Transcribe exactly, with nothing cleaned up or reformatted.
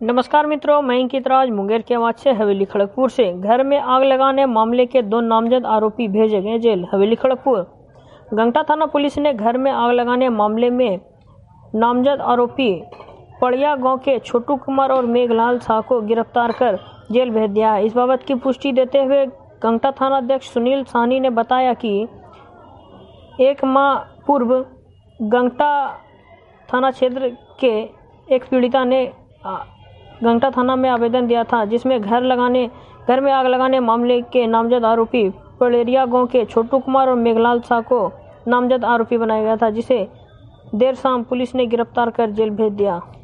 नमस्कार मित्रों, मैं अंकित राज मुंगेर के आवाज से हवेली खड़गपुर से। घर में आग लगाने मामले के दो नामजद आरोपी भेजे गए जेल। हवेली खड़गपुर गंगटा थाना पुलिस ने घर में आग लगाने मामले में नामजद आरोपी पड़िया गांव के छोटू कुमार और मेघलाल शाह को गिरफ्तार कर जेल भेज दिया। इस बाबत की पुष्टि देते हुए गंगटा थाना अध्यक्ष सुनील साहनी ने बताया कि एक माह पूर्व गंगटा थाना क्षेत्र के एक पीड़िता ने गंगटा थाना में आवेदन दिया था, जिसमें घर लगाने घर में आग लगाने मामले के नामजद आरोपी पड़ेरिया गांव के छोटू कुमार और मेघलाल शाह को नामजद आरोपी बनाया गया था, जिसे देर शाम पुलिस ने गिरफ्तार कर जेल भेज दिया।